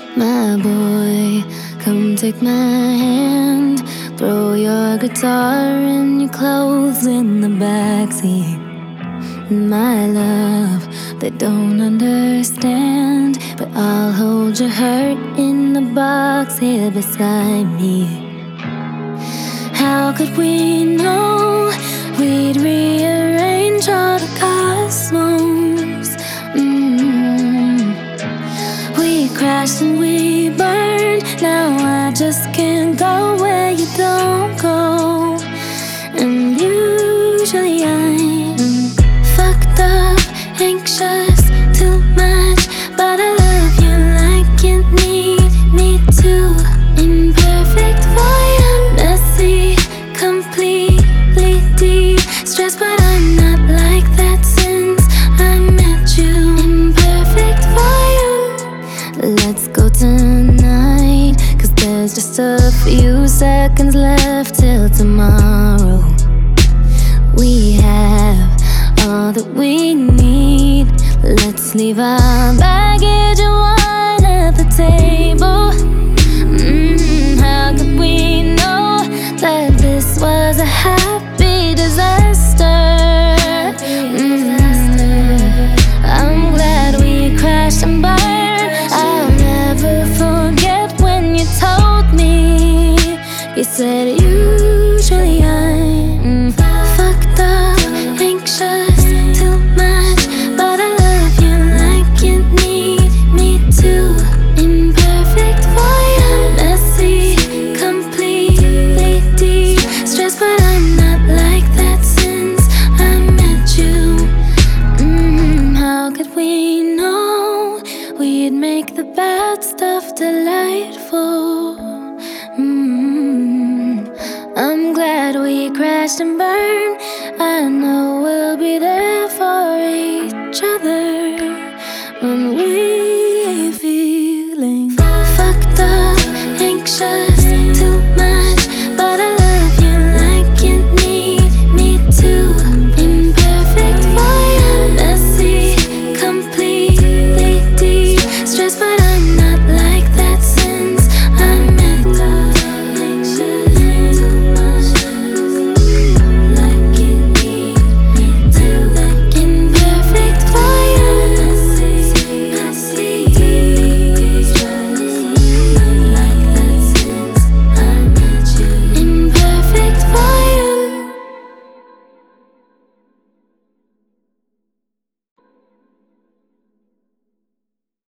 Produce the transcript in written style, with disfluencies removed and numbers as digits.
My boy, come take my hand. Throw your guitar and your clothes in the backseat. My love, they don't understand, but I'll hold your hurt in the box here beside me. How could we know we'd rearrange all the cosmos? We crashed and we burned. Now I just can't go where you don't go. And usually I'm fucked up, anxious, too much, but I love you like you need me to. Imperfect for you, messy, completely deep, stressed, but I'm not like that since I met you. Imperfect for you. Let's go tonight, 'cause there's just a few seconds left till tomorrow. We have all that we need. Let's leave our baggage and wine at the table. How could we know that this was a happy disaster? I'm glad we crashed and burned. I'll never forget when you told me. You said usually I'm fucked up, anxious, too much, but I love you like you need me to. Imperfect for you, messy, completely deep, stressed, but I'm not like that since I met you. How could we know we'd make the bad stuff delightful? I'm glad we crashed and burned.